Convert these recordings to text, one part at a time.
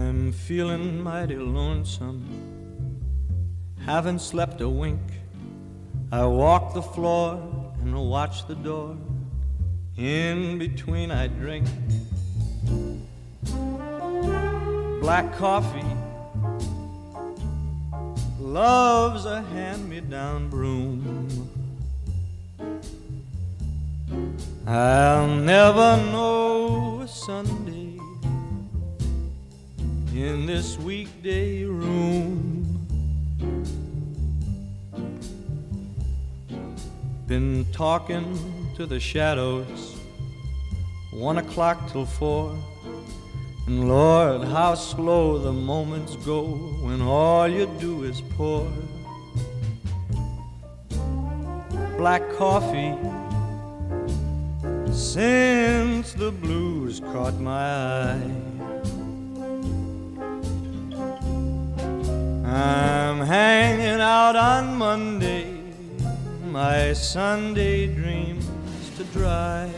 I'm feeling mighty lonesome, haven't slept a wink. I walk the floor and watch the door. In between I drink black coffee. Love's a hand-me-down broom. I'll never know a Sunday in this weekday room. Been talking to the shadows, 1 o'clock till 4. And Lord, how slow the moments go when all you do is pour black coffee. Since the blues caught my eye, I'm hanging out on Monday, my Sunday dreams to dry.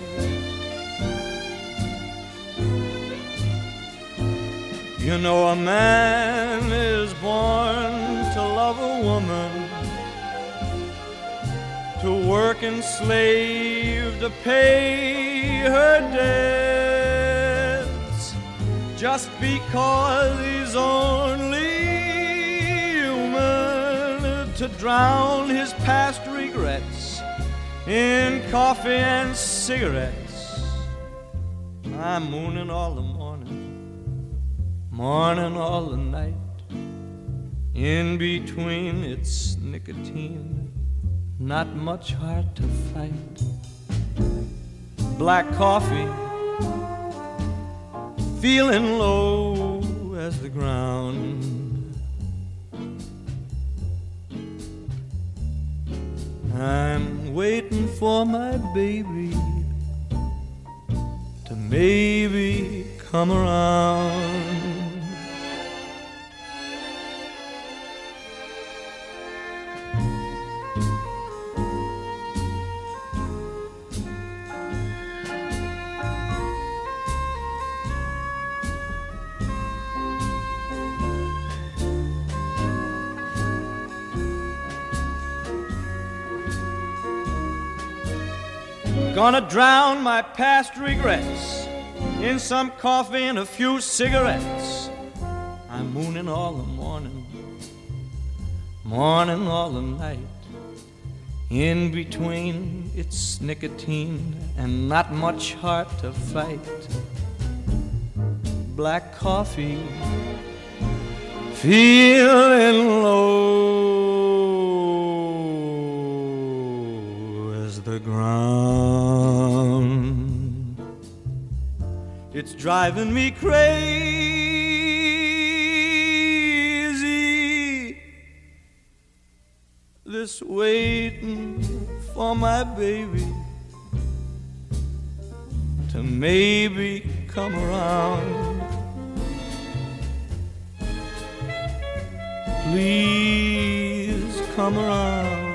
You know a man is born to love a woman, to work and slave to pay her debts, just because he's only human, to drown his past regrets in coffee and cigarettes. I'm mooning all the morning, morning all the night. In between it's nicotine, not much heart to fight. Black coffee, feeling low as the ground. I'm waiting for my baby to maybe come around. Gonna drown my past regrets in some coffee and a few cigarettes. I'm mooning all the morning, morning all the night. In between it's nicotine and not much heart to fight. Black coffee, feeling low as the ground. It's driving me crazy, this waiting for my baby to maybe come around. Please come around.